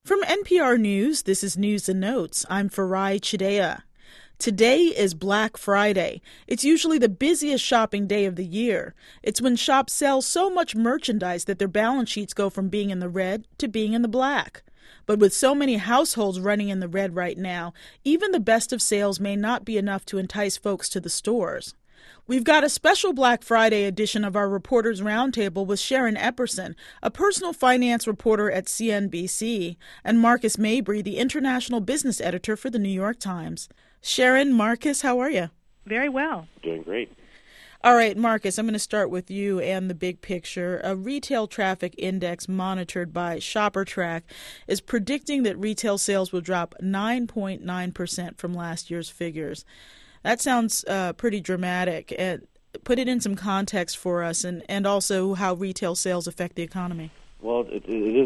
From NPR News, this is News and Notes. I'm Farai Chidea. Today is Black Friday. It's usually the busiest shopping day of the year. It's when shops sell so much merchandise that their balance sheets go from being in the red to being in the black. But with so many households running in the red right now, even the best of sales may not be enough to entice folks to the stores. We've got a special Black Friday edition of our Reporters Roundtable with Sharon Epperson, a personal finance reporter at CNBC, and Marcus Mabry, the international business editor for the New York Times. Sharon, Marcus, how are you? Very well. Doing great. All right, Marcus, I'm going to start with you and the big picture. A retail traffic index monitored by ShopperTrack is predicting that retail sales will drop 9.9% from last year's figures. That sounds pretty dramatic. Put it in some context for us and also how retail sales affect the economy. Well, it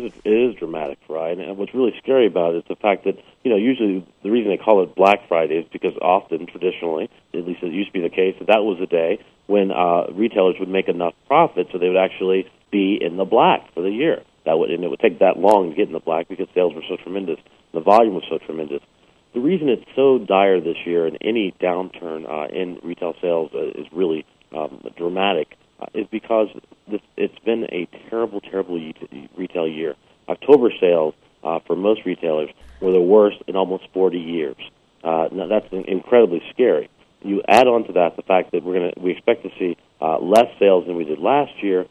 is dramatic, right? And what's really scary about it is the fact that, usually the reason they call it Black Friday is because often, traditionally, at least it used to be the case, that was the day when retailers would make enough profit so they would actually be in the black for the year. And it would take that long to get in the black because sales were so tremendous, the volume was so tremendous. The reason it's so dire this year and any downturn in retail sales is really dramatic is because it's been a terrible, terrible retail year. October sales for most retailers were the worst in almost 40 years. Now that's incredibly scary. You add on to that the fact that we expect to see less sales than we did last year,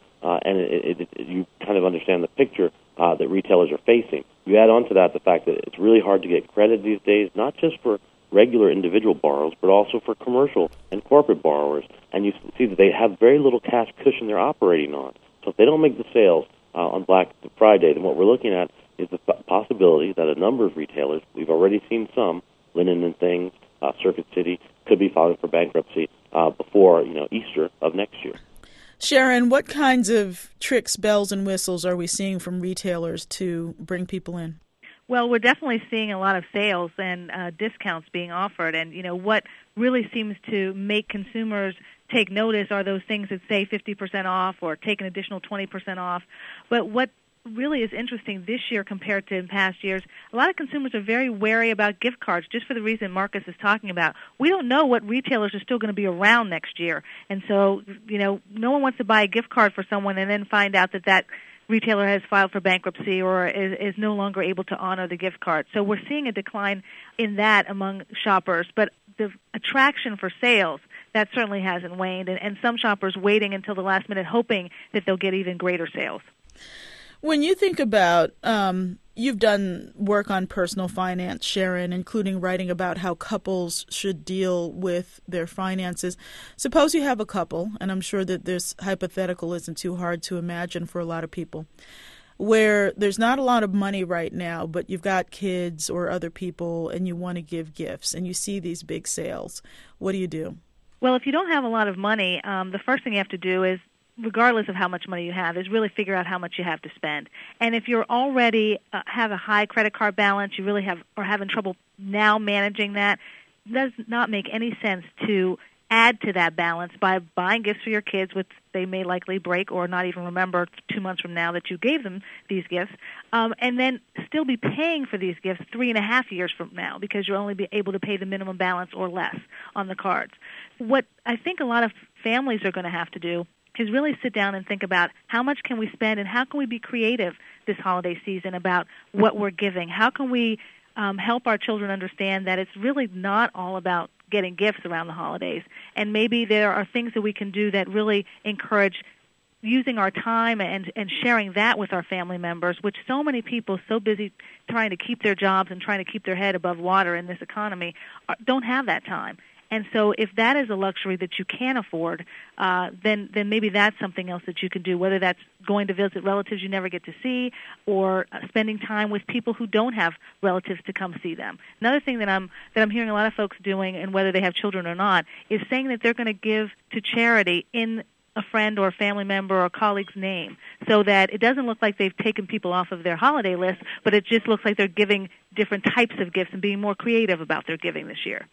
and you kind of understand the picture that retailers are facing. You add on to that the fact that it's really hard to get credit these days, not just for regular individual borrowers, but also for commercial and corporate borrowers. And you see that they have very little cash cushion they're operating on. So if they don't make the sales on Black Friday, then what we're looking at is the possibility that a number of retailers, we've already seen some, Linen and Things, Circuit City, could be filing for bankruptcy before Easter of next year. Sharon, what kinds of tricks, bells, and whistles are we seeing from retailers to bring people in? Well, we're definitely seeing a lot of sales and discounts being offered. And, what really seems to make consumers take notice are those things that say 50% off or take an additional 20% off. But what really is interesting this year compared to in past years, a lot of consumers are very wary about gift cards just for the reason Marcus is talking about. We don't know what retailers are still going to be around next year. And so, no one wants to buy a gift card for someone and then find out that retailer has filed for bankruptcy or is no longer able to honor the gift card. So we're seeing a decline in that among shoppers. But the attraction for sales, that certainly hasn't waned, and some shoppers waiting until the last minute hoping that they'll get even greater sales. When you think about, you've done work on personal finance, Sharon, including writing about how couples should deal with their finances. Suppose you have a couple, and I'm sure that this hypothetical isn't too hard to imagine for a lot of people, where there's not a lot of money right now, but you've got kids or other people and you want to give gifts, and you see these big sales. What do you do? Well, if you don't have a lot of money, the first thing you have to do is, regardless of how much money you have, is really figure out how much you have to spend. And if you're already have a high credit card balance, you really are having trouble now managing that, it does not make any sense to add to that balance by buying gifts for your kids, which they may likely break or not even remember 2 months from now that you gave them these gifts, and then still be paying for these gifts 3.5 years from now because you'll only be able to pay the minimum balance or less on the cards. What I think a lot of families are going to have to do is really sit down and think about how much can we spend and how can we be creative this holiday season about what we're giving. How can we help our children understand that it's really not all about getting gifts around the holidays, and maybe there are things that we can do that really encourage using our time and sharing that with our family members, which so many people so busy trying to keep their jobs and trying to keep their head above water in this economy don't have that time. And so if that is a luxury that you can afford, then maybe that's something else that you can do, whether that's going to visit relatives you never get to see or spending time with people who don't have relatives to come see them. Another thing that I'm hearing a lot of folks doing, and whether they have children or not, is saying that they're going to give to charity in a friend or a family member or a colleague's name, so that it doesn't look like they've taken people off of their holiday list, but it just looks like they're giving different types of gifts and being more creative about their giving this year.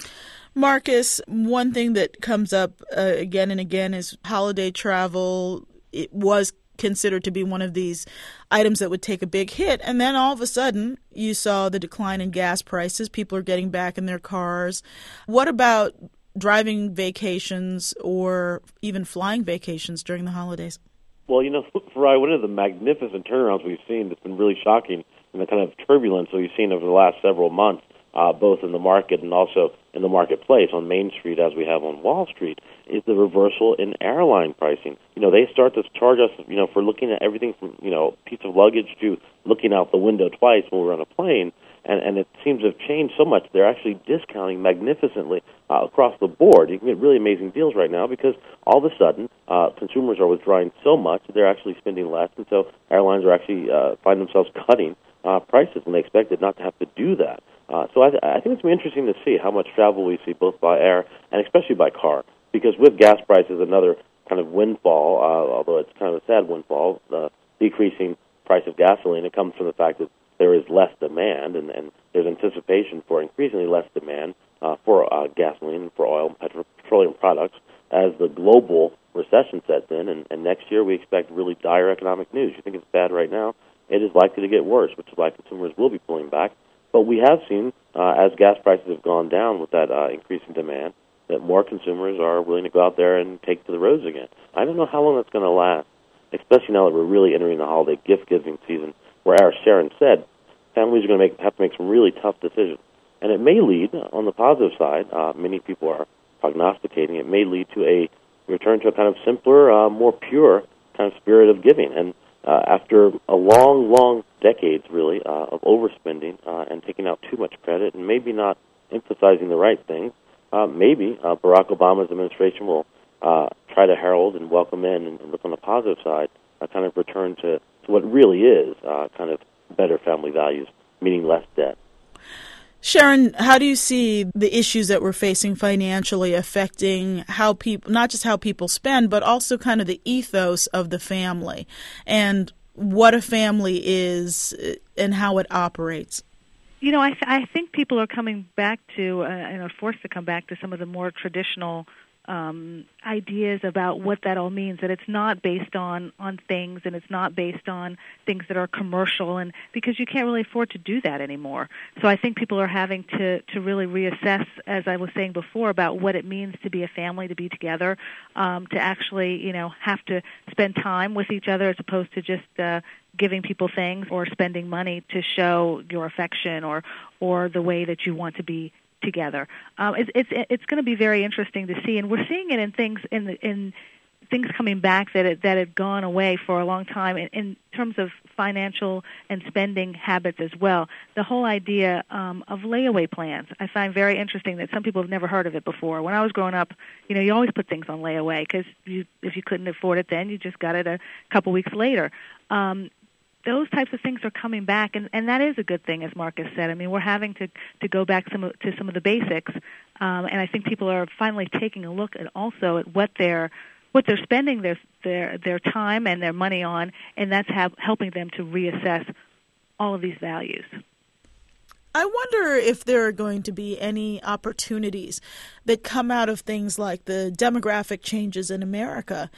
Marcus, one thing that comes up again and again is holiday travel. It was considered to be one of these items that would take a big hit. And then all of a sudden, you saw the decline in gas prices. People are getting back in their cars. What about driving vacations or even flying vacations during the holidays? Well, Farai, one of the magnificent turnarounds we've seen that's been really shocking and the kind of turbulence that we've seen over the last several months, both in the market and also in the marketplace on Main Street as we have on Wall Street, is the reversal in airline pricing. They start to charge us, for looking at everything from, a piece of luggage to looking out the window twice when we're on a plane. And it seems to have changed so much. They're actually discounting magnificently across the board. You can get really amazing deals right now because all of a sudden consumers are withdrawing so much that they're actually spending less, and so airlines are actually find themselves cutting prices when they expected not to have to do that. So I think it's going to be interesting to see how much travel we see both by air and especially by car, because with gas prices, another kind of windfall, although it's kind of a sad windfall, decreasing price of gasoline, it comes from the fact that there is less demand, and there's anticipation for increasingly less demand for gasoline, for oil and petroleum products as the global recession sets in, and next year we expect really dire economic news. You think it's bad right now, it is likely to get worse, which is why consumers will be pulling back. But we have seen, as gas prices have gone down with that increasing demand, that more consumers are willing to go out there and take to the roads again. I don't know how long that's going to last, especially now that we're really entering the holiday gift-giving season, where, as Sharon said, families are going to have to make some really tough decisions. And it may lead, on the positive side, many people are prognosticating, it may lead to a return to a kind of simpler, more pure kind of spirit of giving. And after a long decades, really, of overspending and taking out too much credit and maybe not emphasizing the right things, maybe Barack Obama's administration will try to herald and welcome in and look on the positive side, a kind of return to what really is kind of better family values, meaning less debt. Sharon, how do you see the issues that we're facing financially affecting how people, not just how people spend, but also kind of the ethos of the family and what a family is and how it operates? I think people are coming back to, and are forced to come back to some of the more traditional ideas about what that all means, that it's not based on things, and it's not based on things that are commercial, and because you can't really afford to do that anymore. So I think people are having to really reassess, as I was saying before, about what it means to be a family, to be together, to actually, have to spend time with each other as opposed to just giving people things or spending money to show your affection or the way that you want to be together. It's going to be very interesting to see, and we're seeing it in things in things coming back that had gone away for a long time in terms of financial and spending habits as well. The whole idea of layaway plans I find very interesting, that some people have never heard of it before. When I was growing up, you always put things on layaway because if you couldn't afford it then, you just got it a couple weeks later. Those types of things are coming back, and that is a good thing, as Marcus said. I mean, we're having to go back to some of the basics, and I think people are finally taking a look at also at what they're spending their time and their money on, and that's helping them to reassess all of these values. I wonder if there are going to be any opportunities that come out of things like the demographic changes in America.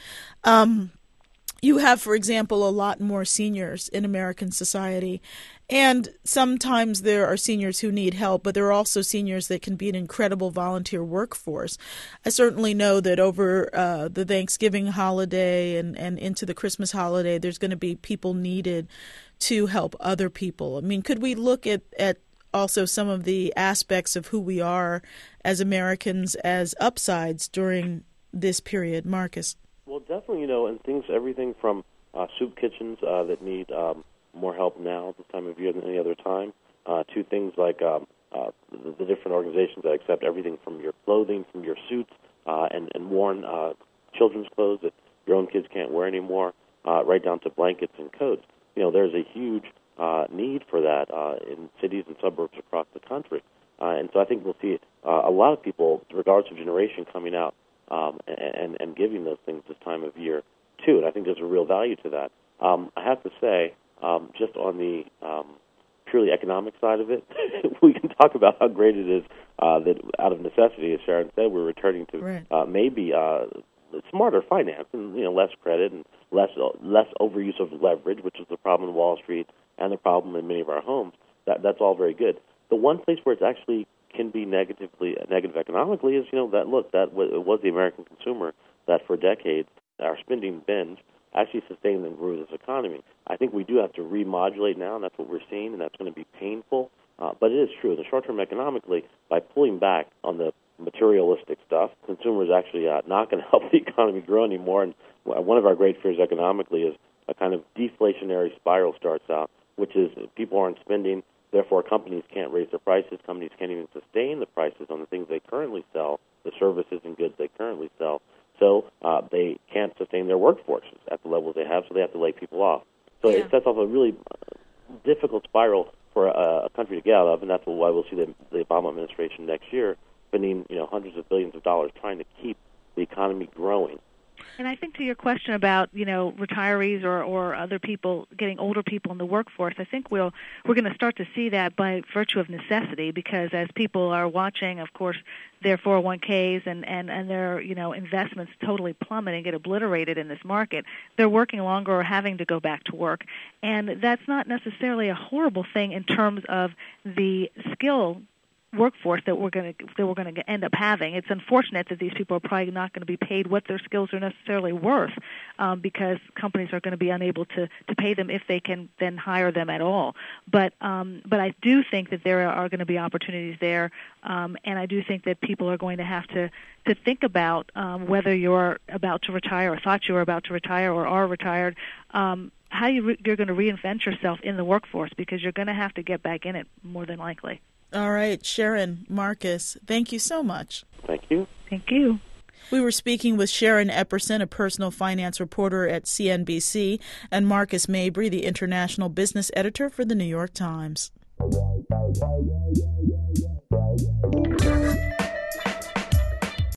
You have, for example, a lot more seniors in American society, and sometimes there are seniors who need help, but there are also seniors that can be an incredible volunteer workforce. I certainly know that over the Thanksgiving holiday and into the Christmas holiday, there's going to be people needed to help other people. I mean, could we look at also some of the aspects of who we are as Americans as upsides during this period, Marcus? Well, definitely, and everything from soup kitchens that need more help now this time of year than any other time, to things like the different organizations that accept everything from your clothing, from your suits, and worn children's clothes that your own kids can't wear anymore, right down to blankets and coats. There's a huge need for that in cities and suburbs across the country. And so I think we'll see a lot of people, regardless of generation, coming out and giving those things this time of year, too. And I think there's a real value to that. I have to say, just on the purely economic side of it, we can talk about how great it is that out of necessity, as Sharon said, we're returning to maybe smarter finance and less credit and less overuse of leverage, which is the problem in Wall Street and the problem in many of our homes. That's all very good. The one place where it's actually can be negative economically is, it was the American consumer that for decades our spending binge actually sustained and grew this economy. I think we do have to remodulate now, and that's what we're seeing, and that's going to be painful. But it is true. In the short term economically, by pulling back on the materialistic stuff, consumers actually not going to help the economy grow anymore. And one of our great fears economically is a kind of deflationary spiral starts out, which is people aren't spending, therefore companies can't raise their prices, companies can't even sustain the prices on the things they currently sell, the services and goods they currently sell. So they can't sustain their workforces at the levels they have, so they have to lay people off. So it sets off a really difficult spiral for a country to get out of, and that's why we'll see the Obama administration next year spending hundreds of billions of dollars trying to keep the economy growing. And I think to your question about, retirees or other people, getting older people in the workforce, I think we're going to start to see that by virtue of necessity, because as people are watching, of course, their 401ks and their, investments totally plummet and get obliterated in this market, they're working longer or having to go back to work. And that's not necessarily a horrible thing in terms of the skill workforce that we're going to end up having. It's unfortunate that these people are probably not going to be paid what their skills are necessarily worth, because companies are going to be unable to pay them if they can then hire them at all. But I do think that there are going to be opportunities there, and I do think that people are going to have to think about whether you're about to retire or thought you were about to retire or are retired, how you're going to reinvent yourself in the workforce, because you're going to have to get back in it more than likely. All right, Sharon, Marcus, thank you so much. Thank you. Thank you. We were speaking with Sharon Epperson, a personal finance reporter at CNBC, and Marcus Mabry, the international business editor for the New York Times.